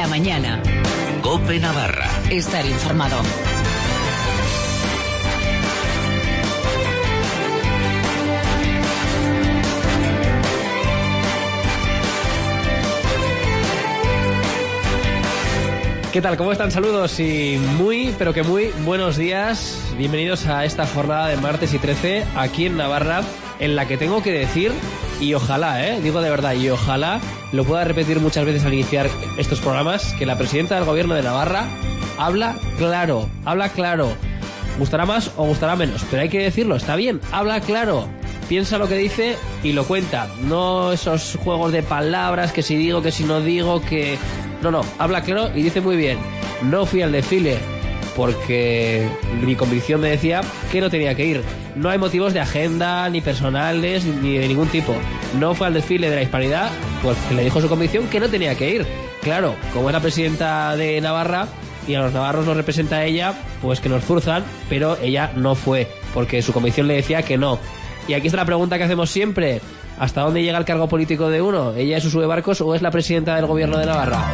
La mañana. COPE Navarra. Estar informado. ¿Qué tal? ¿Cómo están? Saludos y muy, pero que muy buenos días. Bienvenidos a esta jornada de martes y 13 aquí en Navarra, en la que tengo que decir, y ojalá, digo de verdad, y ojalá lo pueda repetir muchas veces al iniciar estos programas, que la presidenta del gobierno de Navarra habla claro. Gustará más o gustará menos, pero hay que decirlo, está bien, habla claro. Piensa lo que dice y lo cuenta. No esos juegos de palabras, que si digo, que si no digo, que... No, habla claro y dice muy bien. No fui al desfile porque mi convicción me decía que no tenía que ir. No hay motivos de agenda, ni personales, ni de ningún tipo. No fue al desfile de la Hispanidad porque le dijo su convicción que no tenía que ir. Claro, como es la presidenta de Navarra y a los navarros nos representa ella, pues que nos forzan, pero ella no fue porque su convicción le decía que no. Y aquí está la pregunta que hacemos siempre. ¿Hasta dónde llega el cargo político de uno? ¿Ella es su subebarcos o es la presidenta del gobierno de Navarra?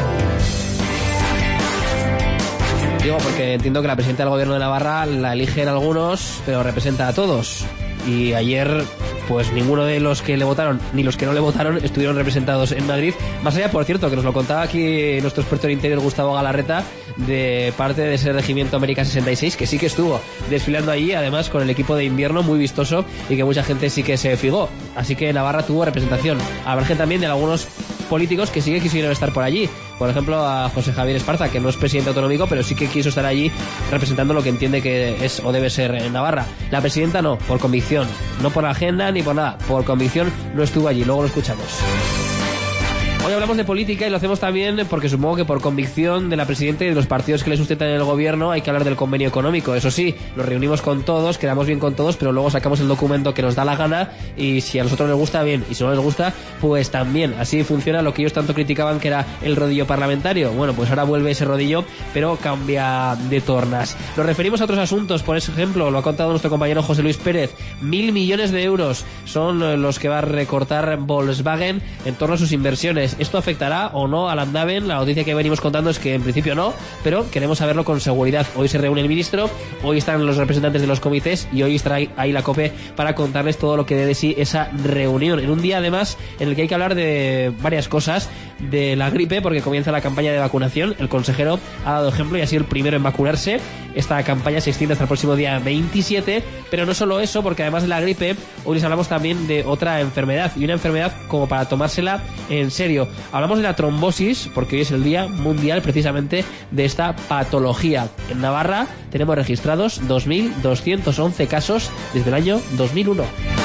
Digo porque entiendo que la presidenta del gobierno de Navarra la eligen algunos, pero representa a todos. Y ayer, pues ninguno de los que le votaron, ni los que no le votaron, estuvieron representados en Madrid. Más allá, por cierto, que nos lo contaba aquí nuestro experto en interior, Gustavo Galarreta, de parte de ese regimiento América 66, que sí que estuvo desfilando allí, además con el equipo de invierno muy vistoso y que mucha gente sí que se fijó. Así que Navarra tuvo representación. Al margen también de algunos políticos que sí que quisieron estar por allí. Por ejemplo, a José Javier Esparza, que no es presidente autonómico, pero sí que quiso estar allí representando lo que entiende que es o debe ser en Navarra. La presidenta no, por convicción. No por agenda ni por nada. Por convicción no estuvo allí. Luego lo escuchamos. Hoy hablamos de política y lo hacemos también porque supongo que por convicción de la presidenta y de los partidos que le sustentan en el gobierno hay que hablar del convenio económico. Eso sí, nos reunimos con todos, quedamos bien con todos, pero luego sacamos el documento que nos da la gana y si a nosotros les gusta, bien, y si no les gusta, pues también. Así funciona lo que ellos tanto criticaban, que era el rodillo parlamentario. Bueno, pues ahora vuelve ese rodillo, pero cambia de tornas. Nos referimos a otros asuntos, por ejemplo, lo ha contado nuestro compañero José Luis Pérez, 1.000 millones de euros son los que va a recortar Volkswagen en torno a sus inversiones. ¿Esto afectará o no al Andaven? La noticia que venimos contando es que en principio no, pero queremos saberlo con seguridad. Hoy se reúne el ministro, hoy están los representantes de los comités y hoy estará ahí la COPE para contarles todo lo que dé de sí esa reunión. En un día además en el que hay que hablar de varias cosas, de la gripe, porque comienza la campaña de vacunación. El consejero ha dado ejemplo y ha sido el primero en vacunarse. Esta campaña se extiende hasta el próximo día 27, pero no solo eso, porque además de la gripe, hoy les hablamos también de otra enfermedad, y una enfermedad como para tomársela en serio. Hablamos de la trombosis, porque hoy es el Día Mundial precisamente de esta patología. En Navarra tenemos registrados 2.211 casos desde el año 2001.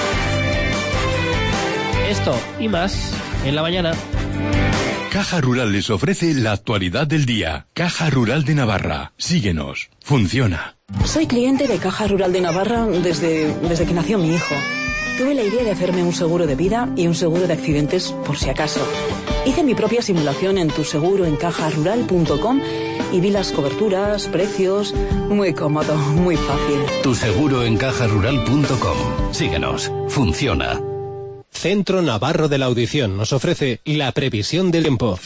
Esto y más en la mañana. Caja Rural les ofrece la actualidad del día. Caja Rural de Navarra. Síguenos. Funciona. Soy cliente de Caja Rural de Navarra desde que nació mi hijo. Tuve la idea de hacerme un seguro de vida y un seguro de accidentes por si acaso. Hice mi propia simulación en tuseguroencajarural.com y vi las coberturas, precios... Muy cómodo, muy fácil. tuseguroencajarural.com. Síguenos. Funciona. Centro Navarro de la Audición nos ofrece la previsión del tiempo.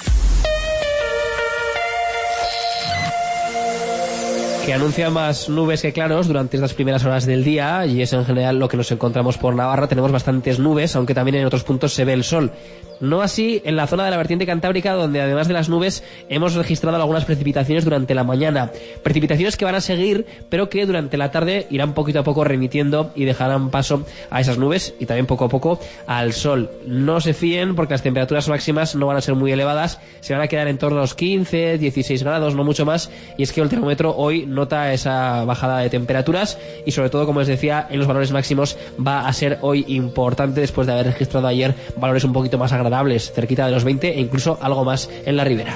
Que anuncia más nubes que claros durante estas primeras horas del día, y es en general lo que nos encontramos por Navarra. Tenemos bastantes nubes, aunque también en otros puntos se ve el sol. No así en la zona de la vertiente cantábrica, donde además de las nubes hemos registrado algunas precipitaciones durante la mañana. Precipitaciones que van a seguir, pero que durante la tarde irán poquito a poco remitiendo y dejarán paso a esas nubes y también poco a poco al sol. No se fíen porque las temperaturas máximas no van a ser muy elevadas, se van a quedar en torno a los 15, 16 grados, no mucho más, y es que el termómetro hoy nota esa bajada de temperaturas y sobre todo, como les decía, en los valores máximos va a ser hoy importante después de haber registrado ayer valores un poquito más agradables, cerquita de los 20 e incluso algo más en la ribera.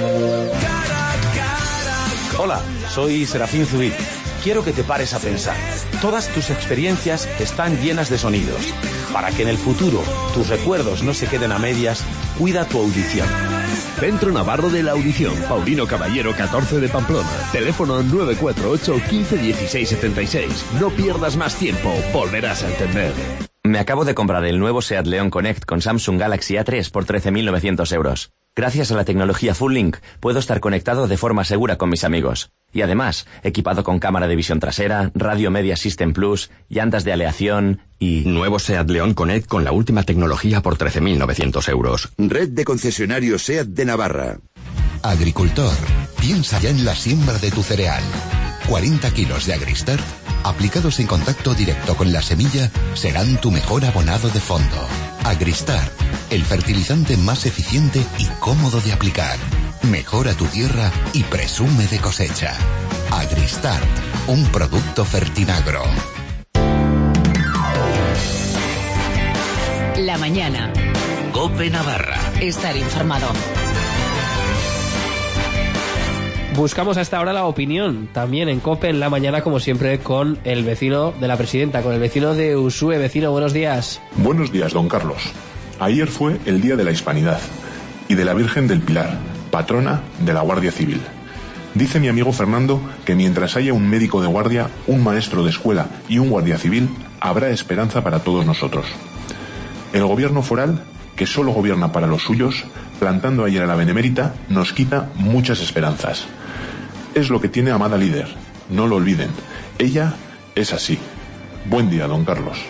Hola, soy Serafín Zubir. Quiero que te pares a pensar. Todas tus experiencias están llenas de sonidos. Para que en el futuro tus recuerdos no se queden a medias, cuida tu audición. Centro Navarro de la Audición, Paulino Caballero 14 de Pamplona. Teléfono 948 15 16 76. No pierdas más tiempo, volverás a entender. Me acabo de comprar el nuevo SEAT León Connect con Samsung Galaxy A3 por 13.900 euros. Gracias a la tecnología Full Link, puedo estar conectado de forma segura con mis amigos. Y además, equipado con cámara de visión trasera, radio Media System Plus, llantas de aleación y... Nuevo SEAT León Connect con la última tecnología por 13.900 euros. Red de concesionarios SEAT de Navarra. Agricultor, piensa ya en la siembra de tu cereal. 40 kilos de Agristart, aplicados en contacto directo con la semilla, serán tu mejor abonado de fondo. Agristart, el fertilizante más eficiente y cómodo de aplicar. Mejora tu tierra y presume de cosecha. Agristart, un producto Fertinagro. La mañana. COPE Navarra. Estar informado. Buscamos a esta hora la opinión, también en COPE en la mañana, como siempre, con el vecino de la presidenta, con el vecino de Usue. Vecino, buenos días. Buenos días, don Carlos. Ayer fue el Día de la Hispanidad y de la Virgen del Pilar, patrona de la Guardia Civil. Dice mi amigo Fernando que mientras haya un médico de guardia, un maestro de escuela y un guardia civil, habrá esperanza para todos nosotros. El gobierno foral, que solo gobierna para los suyos, plantando ayer a la Benemérita, nos quita muchas esperanzas. Es lo que tiene amada líder, no lo olviden. Ella es así. Buen día, don Carlos.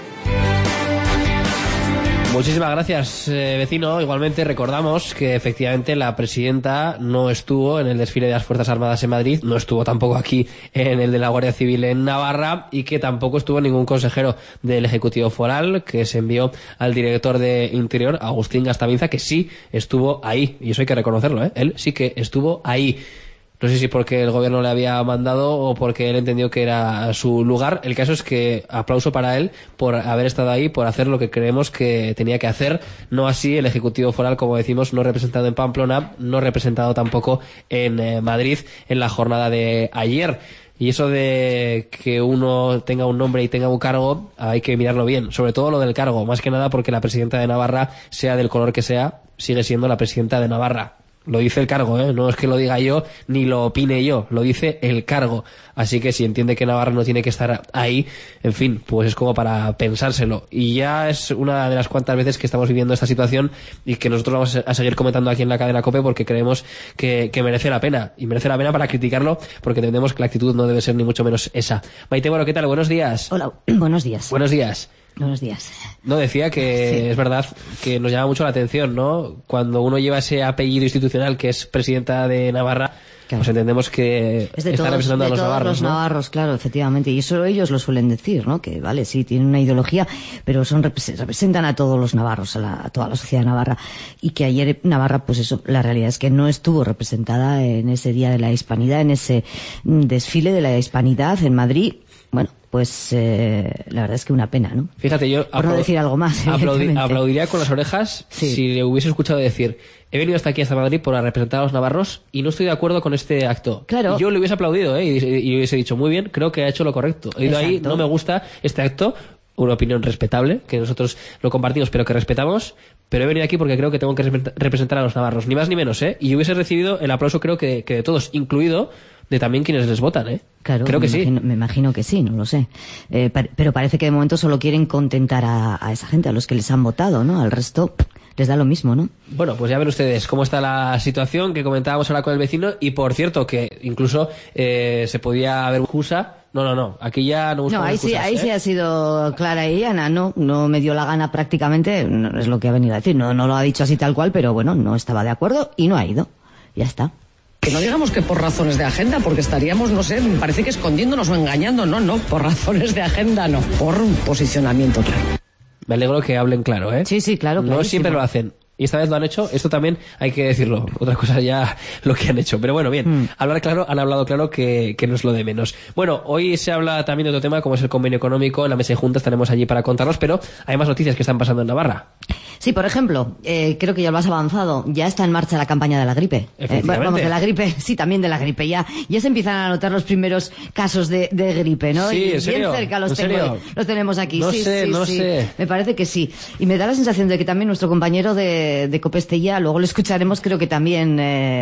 Muchísimas gracias, vecino. Igualmente recordamos que efectivamente la presidenta no estuvo en el desfile de las Fuerzas Armadas en Madrid, no estuvo tampoco aquí en el de la Guardia Civil en Navarra y que tampoco estuvo ningún consejero del Ejecutivo Foral, que se envió al director de Interior, Agustín Gastaminza, que sí estuvo ahí, y eso hay que reconocerlo, ¿eh? Él sí que estuvo ahí. No sé si porque el gobierno le había mandado o porque él entendió que era su lugar. El caso es que aplauso para él por haber estado ahí, por hacer lo que creemos que tenía que hacer. No así el Ejecutivo Foral, como decimos, no representado en Pamplona, no representado tampoco en Madrid en la jornada de ayer. Y eso de que uno tenga un nombre y tenga un cargo, hay que mirarlo bien. Sobre todo lo del cargo, más que nada porque la presidenta de Navarra, sea del color que sea, sigue siendo la presidenta de Navarra. Lo dice el cargo, ¿eh? No es que lo diga yo ni lo opine yo, lo dice el cargo. Así que si entiende que Navarra no tiene que estar ahí, en fin, pues es como para pensárselo. Y ya es una de las cuantas veces que estamos viviendo esta situación y que nosotros vamos a seguir comentando aquí en la cadena COPE porque creemos que merece la pena. Y merece la pena para criticarlo porque entendemos que la actitud no debe ser ni mucho menos esa. Maite, bueno, ¿qué tal? Buenos días. Hola, buenos días. Buenos días. Buenos días. No, decía que sí. Es verdad que nos llama mucho la atención, ¿no? Cuando uno lleva ese apellido institucional que es presidenta de Navarra, claro, pues entendemos que está representando a los navarros, los navarros, claro, efectivamente. Y eso ellos lo suelen decir, ¿no? Que vale, sí, tienen una ideología, pero representan a todos los navarros, a toda la sociedad navarra. Y que ayer Navarra, pues eso, la realidad es que no estuvo representada en ese Día de la Hispanidad, en ese desfile de la Hispanidad en Madrid. Bueno, pues la verdad es que una pena, ¿no? Fíjate, yo por no decir algo más, aplaudiría con las orejas sí, si le hubiese escuchado decir: he venido hasta aquí, hasta Madrid, para representar a los navarros y no estoy de acuerdo con este acto. Claro. Y yo le hubiese aplaudido, y hubiese dicho: muy bien, creo que ha hecho lo correcto. He ido ahí, no me gusta este acto, una opinión respetable, que nosotros lo compartimos pero que respetamos, pero he venido aquí porque creo que tengo que representar a los navarros, ni más ni menos, ¿eh? Y hubiese recibido el aplauso, creo que de todos, incluido de también quienes les votan, ¿eh? Claro, creo que sí. Me imagino que sí, no lo sé. Pero parece que de momento solo quieren contentar a esa gente, a los que les han votado, ¿no? Al resto les da lo mismo, ¿no? Bueno, pues ya ven ustedes cómo está la situación que comentábamos ahora con el vecino, y por cierto que incluso se podía haber excusa. No, aquí ya no buscamos excusas. No, ahí sí ha sido clara y llana, no me dio la gana prácticamente, no, es lo que ha venido a decir, no lo ha dicho así tal cual, pero bueno, no estaba de acuerdo y no ha ido, ya está. Que no digamos que por razones de agenda, porque estaríamos, no sé, me parece que escondiéndonos o engañando, no, por razones de agenda no, por un posicionamiento claro. Me alegro que hablen claro, ¿eh? Sí, claro. No siempre lo hacen. Y esta vez lo han hecho, esto también hay que decirlo. Otra cosa ya lo que han hecho. Pero bueno, bien, hablar claro, han hablado claro que no es lo de menos. Bueno, hoy se habla también de otro tema, como es el convenio económico. En la mesa de juntas estaremos allí para contarlos, pero hay más noticias que están pasando en Navarra. Sí, por ejemplo, creo que ya lo has avanzado, ya está en marcha la campaña de la gripe. Vamos, de la gripe, sí, también de la gripe. Ya se empiezan a notar los primeros casos de gripe, ¿no? Sí, y ¿en serio? Bien cerca los tenemos aquí. No sí. sé. Me parece que sí. Y me da la sensación de que también nuestro compañero de Copestella, luego lo escucharemos, creo que también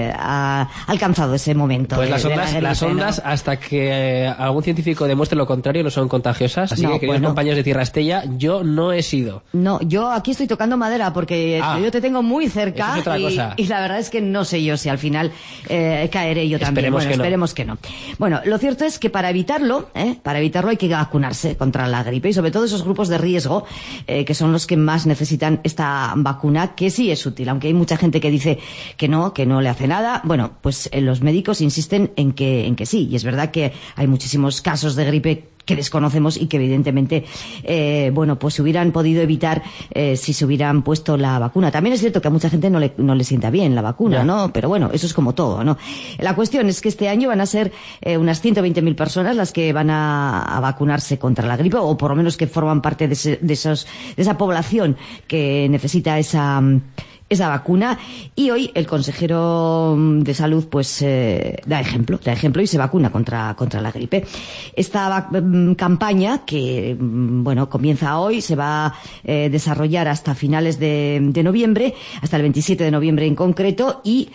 ha alcanzado ese momento. Pues las ondas, ¿no? Hasta que algún científico demuestre lo contrario, no son contagiosas. Así que, queridos compañeros de Tierra Estella, yo no he sido. No, yo aquí estoy tocando madera, porque yo te tengo muy cerca. Eso es otra cosa. Y la verdad es que no sé yo si al final caeré yo también. Esperemos que no. Bueno, lo cierto es que para evitarlo hay que vacunarse contra la gripe, y sobre todo esos grupos de riesgo, que son los que más necesitan esta vacuna, que sí es útil, aunque hay mucha gente que dice que no le hace nada. Bueno, pues los médicos insisten en que sí, y es verdad que hay muchísimos casos de gripe que desconocemos y que evidentemente pues se hubieran podido evitar si se hubieran puesto la vacuna. También es cierto que a mucha gente no le sienta bien la vacuna, ¿no? Pero bueno, eso es como todo, ¿no? La cuestión es que este año van a ser unas 120.000 personas las que van a vacunarse contra la gripe, o por lo menos que forman parte de esa población que necesita esa vacuna. Y hoy el consejero de salud pues da ejemplo y se vacuna contra la gripe. Esta campaña, que comienza hoy, se va a desarrollar hasta finales de noviembre, hasta el 27 de noviembre en concreto, y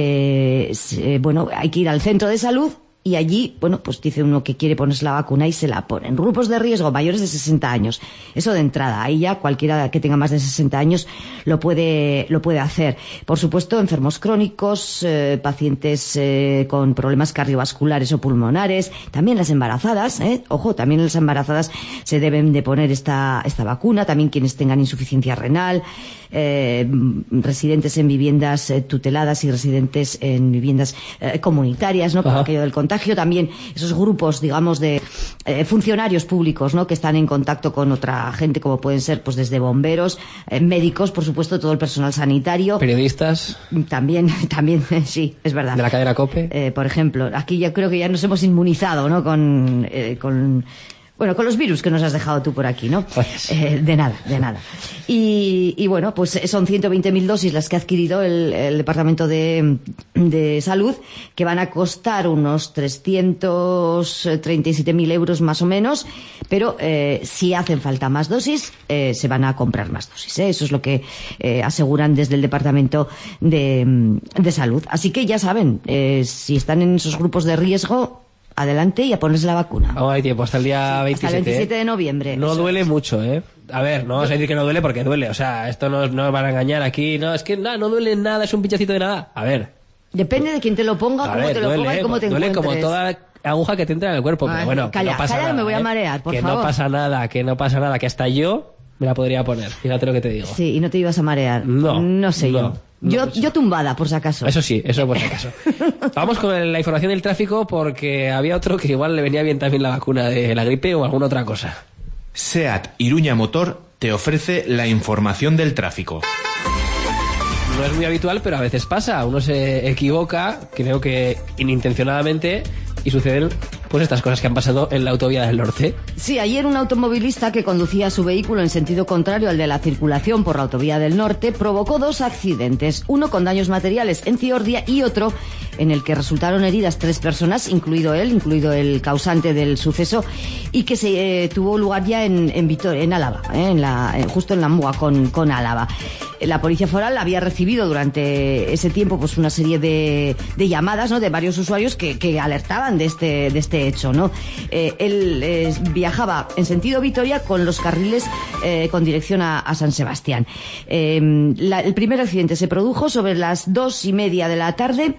hay que ir al centro de salud. Y allí, pues dice uno que quiere ponerse la vacuna y se la ponen. Grupos de riesgo mayores de 60 años. Eso de entrada. Ahí ya cualquiera que tenga más de 60 años lo puede hacer. Por supuesto, enfermos crónicos, pacientes con problemas cardiovasculares o pulmonares. También las embarazadas, ojo, también las embarazadas se deben de poner esta vacuna. También quienes tengan insuficiencia renal, residentes en viviendas tuteladas y residentes en viviendas comunitarias, ¿no? Por aquello del contagio. También esos grupos, digamos, de funcionarios públicos, ¿no? Que están en contacto con otra gente, como pueden ser, pues desde bomberos, médicos, por supuesto, todo el personal sanitario. Periodistas. También, sí, es verdad. De la cadena COPE. Por ejemplo, aquí ya creo que ya nos hemos inmunizado, ¿no? Con los virus que nos has dejado tú por aquí, ¿no? De nada. Y bueno, pues son 120.000 dosis las que ha adquirido el Departamento de Salud, que van a costar unos 337.000 euros más o menos, pero si hacen falta más dosis, se van a comprar más dosis, Eso es lo que aseguran desde el Departamento de Salud. Así que ya saben, si están en esos grupos de riesgo, adelante y a ponerse la vacuna. Aún hay tiempo, hasta el día 27. Hasta el 27 de noviembre. No duele mucho, A ver, no vamos a decir que no duele porque duele. O sea, esto no van a engañar aquí. No, es que no duele nada, es un pinchacito de nada. A ver. Depende de quién te lo ponga, cómo te lo ponga y cómo te encuentres. Duele como toda aguja que te entra en el cuerpo. Pero bueno, calla, no pasa nada. Me voy a marear, por favor. Que no pasa nada, que hasta yo me la podría poner. Fíjate lo que te digo. Sí, y no te ibas a marear. No sé yo. Yo tumbada, por si acaso. Eso sí, eso por si acaso. Vamos con la información del tráfico, porque había otro que igual le venía bien también la vacuna de la gripe o alguna otra cosa. SEAT Iruña Motor te ofrece la información del tráfico. No es muy habitual, pero a veces pasa. Uno se equivoca, creo que inintencionadamente, y suceden pues estas cosas que han pasado en la autovía del norte. Sí, ayer un automovilista que conducía su vehículo en sentido contrario al de la circulación por la autovía del norte provocó 2 accidentes, uno con daños materiales en Ciordia y otro en el que resultaron heridas 3 personas, incluido el causante del suceso, y que se tuvo lugar ya en Álava, justo en la muga con Álava. La Policía Foral había recibido durante ese tiempo pues una serie de llamadas, ¿no?, de varios usuarios que alertaban de este hecho, ¿no? Él viajaba en sentido Vitoria con los carriles con dirección a San Sebastián. El primer accidente se produjo sobre las 2:30 de la tarde.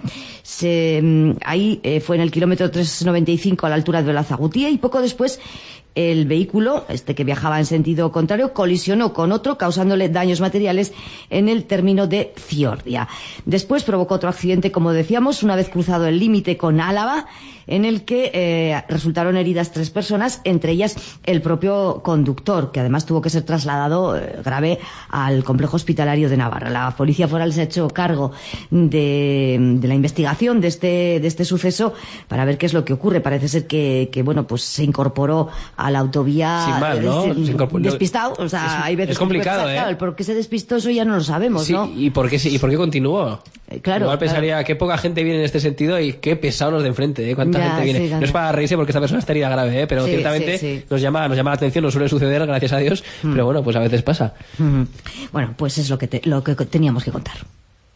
Ahí fue en el kilómetro 395 a la altura de Belazagutía, y poco después el vehículo, que viajaba en sentido contrario, colisionó con otro, causándole daños materiales en el término de Ciordia. Después provocó otro accidente, como decíamos, una vez cruzado el límite con Álava, en el que resultaron heridas 3 personas, entre ellas el propio conductor, que además tuvo que ser trasladado grave al complejo hospitalario de Navarra. La Policía Foral se ha hecho cargo de la investigación de este suceso para ver qué es lo que ocurre. Parece ser que pues se incorporó a la autovía sin mal, ¿no? Despistado. O sea, hay veces es complicado, claro, por qué se despistó, eso ya no lo sabemos, sí, ¿no? ¿Y por qué continuó? Claro. Igual pensaría, qué poca gente viene en este sentido y qué pesados los de enfrente, cuánta gente viene. Sí, no es para reírse porque esta persona está herida grave, pero sí, ciertamente sí. Nos llama la atención, nos suele suceder, gracias a Dios, pero bueno, pues a veces pasa. Bueno, pues es lo que teníamos que contar.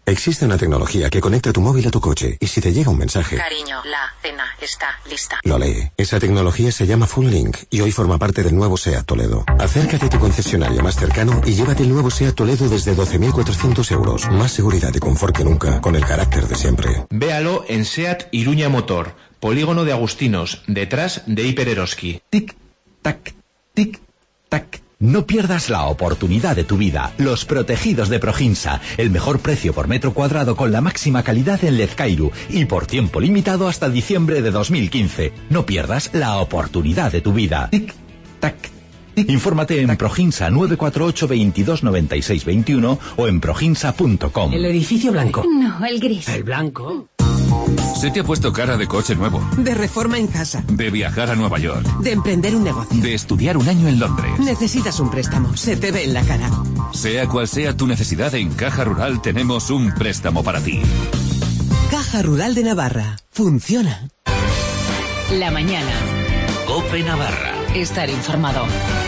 Existe una tecnología que conecta tu móvil a tu coche y si te llega un mensaje... Cariño, la cena está lista. Lo lee. Esa tecnología se llama Full Link y hoy forma parte del nuevo SEAT Toledo. Acércate a tu concesionario más cercano y llévate el nuevo SEAT Toledo desde 12.400 euros. Más seguridad y confort que nunca, con el carácter de siempre. Véalo en SEAT Iruña Motor, Polígono de Agustinos, detrás de Hiper Eroski. Tic, tac, tic, tac. No pierdas la oportunidad de tu vida. Los protegidos de Proginsa. El mejor precio por metro cuadrado con la máxima calidad en Lezcairu. Y por tiempo limitado hasta diciembre de 2015. No pierdas la oportunidad de tu vida. Tic, tac. Infórmate en Proginsa 948 22 96 21 o en proginsa.com. El edificio blanco. No, el gris. El blanco. Se te ha puesto cara de coche nuevo. De reforma en casa. De viajar a Nueva York. De emprender un negocio. De estudiar un año en Londres. Necesitas un préstamo. Se te ve en la cara. Sea cual sea tu necesidad, en Caja Rural tenemos un préstamo para ti. Caja Rural de Navarra. Funciona. La mañana. COPE Navarra. Estar informado.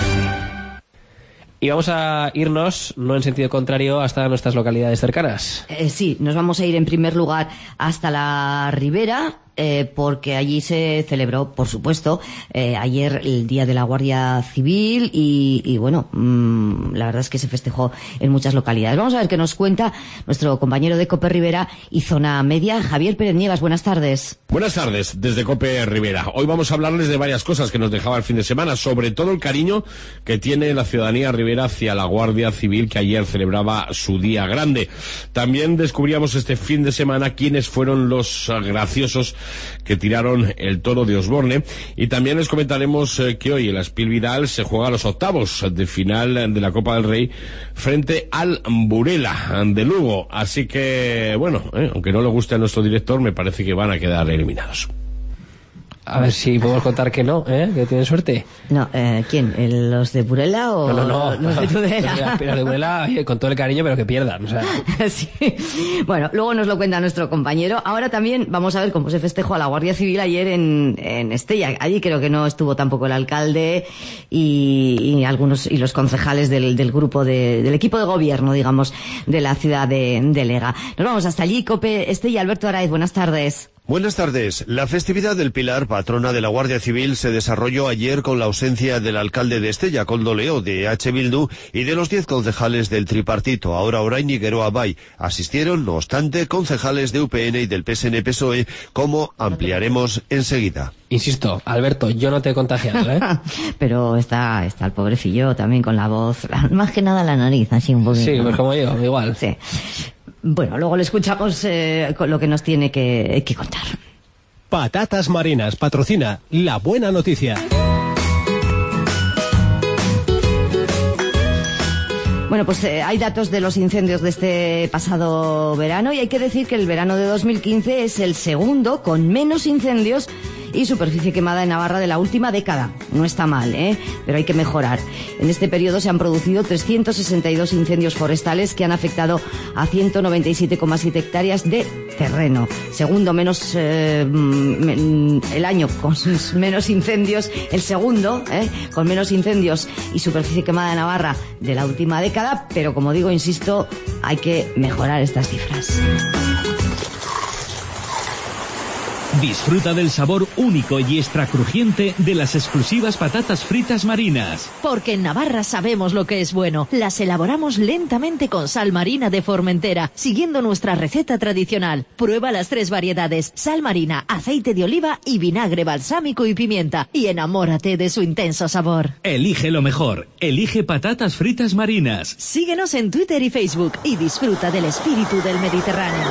Y vamos a irnos, no en sentido contrario, hasta nuestras localidades cercanas. Sí, nos vamos a ir en primer lugar hasta la Ribera, porque allí se celebró, por supuesto, ayer el Día de la Guardia Civil y bueno, la verdad es que se festejó en muchas localidades. Vamos a ver qué nos cuenta nuestro compañero de COPE Ribera y Zona Media, Javier Pérez Niegas. Buenas tardes. Buenas tardes, desde COPE Ribera. Hoy vamos a hablarles de varias cosas que nos dejaba el fin de semana, sobre todo el cariño que tiene la ciudadanía ribera hacia la Guardia Civil, que ayer celebraba su día grande. También descubríamos este fin de semana quiénes fueron los graciosos que tiraron el toro de Osborne, y también les comentaremos que hoy en la Spiel Vidal se juega los octavos de final de la Copa del Rey frente al Burela de Lugo, así que bueno, aunque no le guste a nuestro director, me parece que van a quedar eliminados. A ver si podemos contar que no, que tienen suerte. No, ¿quién? ¿Los de Burela o no, los de Tudela? Los de Burela, con todo el cariño, pero que pierdan. O sea. Sí. Bueno, luego nos lo cuenta nuestro compañero. Ahora también vamos a ver cómo se festejó a la Guardia Civil ayer en Estella. Allí creo que no estuvo tampoco el alcalde y algunos y los concejales del grupo del equipo de gobierno, digamos, de la ciudad de Lega. Nos vamos hasta allí, COPE Estella. Alberto Araiz, buenas tardes. Buenas tardes. La festividad del Pilar, patrona de la Guardia Civil, se desarrolló ayer con la ausencia del alcalde de Estella, Koldo Leo, de H. Bildu, y de los 10 concejales del tripartito, ahora Orain y Geroa Bai. Asistieron, no obstante, concejales de UPN y del PSN-PSOE, como ampliaremos enseguida. Insisto, Alberto, yo no te he contagiado, Pero está el pobrecillo también con la voz, más que nada la nariz, así un poquito. Sí, pues como yo, igual. Sí. Bueno, luego le escuchamos con lo que nos tiene que contar. Patatas Marinas patrocina La Buena Noticia. Bueno, pues hay datos de los incendios de este pasado verano y hay que decir que el verano de 2015 es el segundo con menos incendios y superficie quemada en Navarra de la última década. No está mal, pero hay que mejorar. En este periodo se han producido 362 incendios forestales que han afectado a 197,7 hectáreas de terreno. Segundo menos el año con menos incendios, el segundo con menos incendios y superficie quemada en Navarra de la última década, pero como digo, insisto, hay que mejorar estas cifras. Disfruta del sabor único y extra crujiente de las exclusivas patatas fritas marinas. Porque en Navarra sabemos lo que es bueno. Las elaboramos lentamente con sal marina de Formentera, siguiendo nuestra receta tradicional. Prueba las 3 variedades: sal marina, aceite de oliva y vinagre balsámico y pimienta, y enamórate de su intenso sabor. Elige lo mejor. Elige patatas fritas marinas. Síguenos en Twitter y Facebook y disfruta del espíritu del Mediterráneo.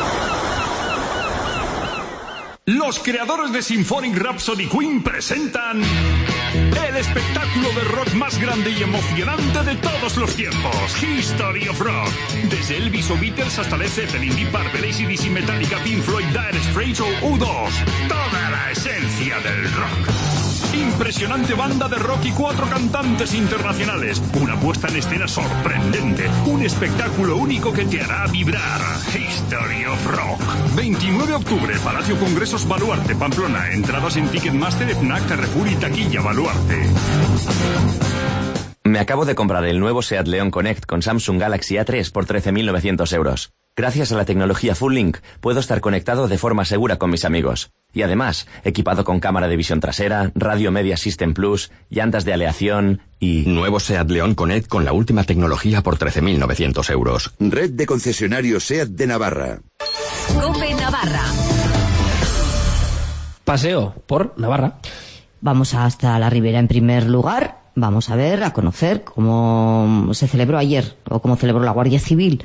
Los creadores de Symphonic Rhapsody Queen presentan el espectáculo de rock más grande y emocionante de todos los tiempos, History of Rock. Desde Elvis o Beatles hasta Led Zeppelin, Deep Purple, AC/DC, Metallica, Pink Floyd, Dire Straits o U2. Toda la esencia del rock. Impresionante banda de rock y 4 cantantes internacionales. Una puesta en escena sorprendente. Un espectáculo único que te hará vibrar. History of Rock. 29 de octubre, Palacio Congresos Baluarte, Pamplona. Entradas en Ticketmaster, FNAC, Carrefour y Taquilla Baluarte. Me acabo de comprar el nuevo SEAT León Connect con Samsung Galaxy A3 por 13.900 euros. Gracias a la tecnología Full Link, puedo estar conectado de forma segura con mis amigos. Y además, equipado con cámara de visión trasera, radio Media System Plus, llantas de aleación y... Nuevo SEAT León Connect con la última tecnología por 13.900 euros. Red de concesionarios SEAT de Navarra. COPE Navarra. Paseo por Navarra. Vamos hasta la Ribera en primer lugar. Vamos a ver, a conocer cómo se celebró ayer, o cómo celebró la Guardia Civil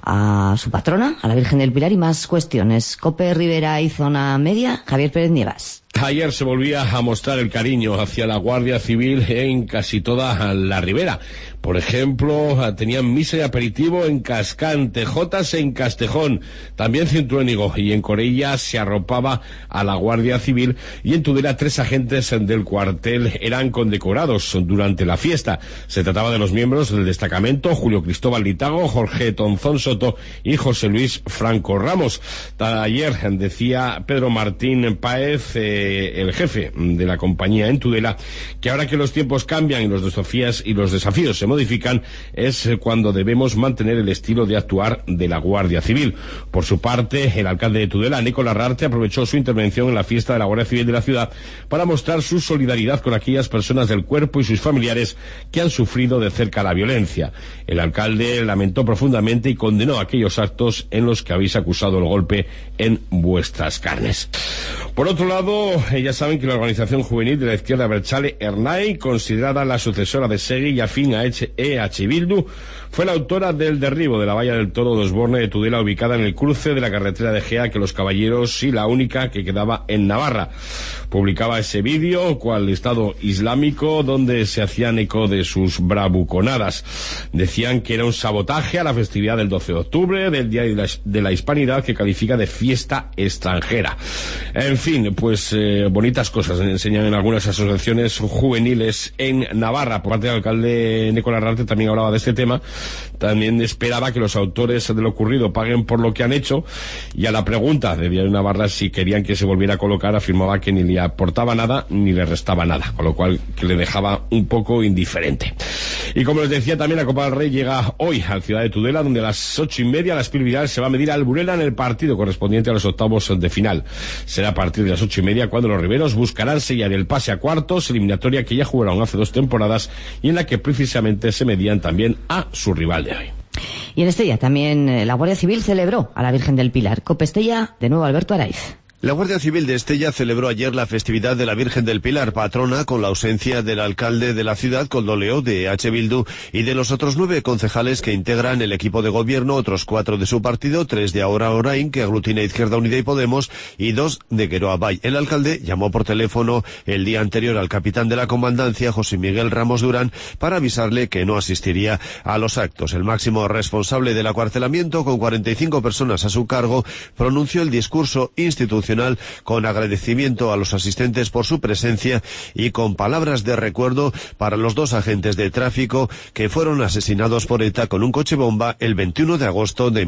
a su patrona, a la Virgen del Pilar, y más cuestiones. COPE Ribera y Zona Media, Javier Pérez Nievas. Ayer se volvía a mostrar el cariño hacia la Guardia Civil en casi toda la Ribera. Por ejemplo, tenían misa y aperitivo en Cascante, Jotas en Castejón, también Cintruénigo, y en Corella se arropaba a la Guardia Civil, y en Tudela 3 agentes del cuartel eran condecorados durante la fiesta. Se trataba de los miembros del destacamento Julio Cristóbal Litago, Jorge Tonzón Soto y José Luis Franco Ramos. Ayer decía Pedro Martín Páez, el jefe de la compañía en Tudela, que ahora que los tiempos cambian y los desafíos se modifican, es cuando debemos mantener el estilo de actuar de la Guardia Civil. Por su parte, el alcalde de Tudela, Nicolás Rarte, aprovechó su intervención en la fiesta de la Guardia Civil de la ciudad para mostrar su solidaridad con aquellas personas del cuerpo y sus familiares que han sufrido de cerca la violencia. El alcalde lamentó profundamente y condenó aquellos actos en los que habéis acusado el golpe en vuestras carnes. Por otro lado, ya saben que la organización juvenil de la izquierda Berchale Ernai, considerada la sucesora de Segui y afín a EH Bildu, fue la autora del derribo de la valla del Toro de Osborne de Tudela, ubicada en el cruce de la carretera de Gea que los Caballeros, y la única que quedaba en Navarra. Publicaba ese vídeo, cual Estado Islámico, donde se hacían eco de sus bravuconadas. Decían que era un sabotaje a la festividad del 12 de octubre, del Día de la Hispanidad, que califica de fiesta extranjera. En fin, pues bonitas cosas enseñan en algunas asociaciones juveniles en Navarra. Por parte del alcalde Nicolás Rarte también hablaba de este tema. También esperaba que los autores de lo ocurrido paguen por lo que han hecho, y a la pregunta de Diario Navarra si querían que se volviera a colocar, afirmaba que ni le aportaba nada ni le restaba nada, con lo cual que le dejaba un poco indiferente. Y como les decía, también la Copa del Rey llega hoy a la ciudad de Tudela, donde a las 8:30 la Espil Vidal se va a medir al Burela en el partido correspondiente a los octavos de final. Será a partir de las 8:30 cuando los riberos buscarán sellar el pase a cuartos, eliminatoria que ya jugaron hace 2 temporadas y en la que precisamente se medían también a su rival de hoy. Y en Estella también la Guardia Civil celebró a la Virgen del Pilar. COPE Estella, de nuevo Alberto Araiz. La Guardia Civil de Estella celebró ayer la festividad de la Virgen del Pilar, patrona, con la ausencia del alcalde de la ciudad, Koldo Leo, de EH Bildu, y de los otros 9 concejales que integran el equipo de gobierno, otros 4 de su partido, 3 de Ahora Orain, que aglutina Izquierda Unida y Podemos, y 2 de Geroa Bai. El alcalde llamó por teléfono el día anterior al capitán de la comandancia, José Miguel Ramos Durán, para avisarle que no asistiría a los actos. El máximo responsable del acuartelamiento, con 45 personas a su cargo, pronunció el discurso institucional con agradecimiento a los asistentes por su presencia y con palabras de recuerdo para los 2 agentes de tráfico que fueron asesinados por ETA con un coche bomba el 21 de agosto de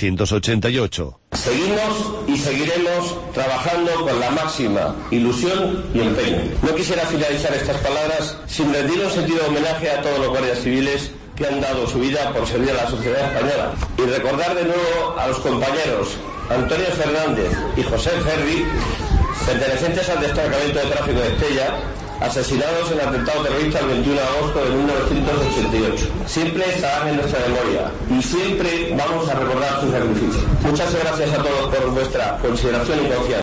1988. Seguimos y seguiremos trabajando con la máxima ilusión y empeño. No quisiera finalizar estas palabras sin rendir un sentido homenaje a todos los guardias civiles que han dado su vida por servir a la sociedad española, y recordar de nuevo a los compañeros Antonio Fernández y José Ferri, pertenecientes al destacamento de tráfico de Estella, asesinados en el atentado terrorista el 21 de agosto de 1988. Siempre estarán en nuestra memoria y siempre vamos a recordar su sacrificio. Muchas gracias a todos por vuestra consideración y confianza.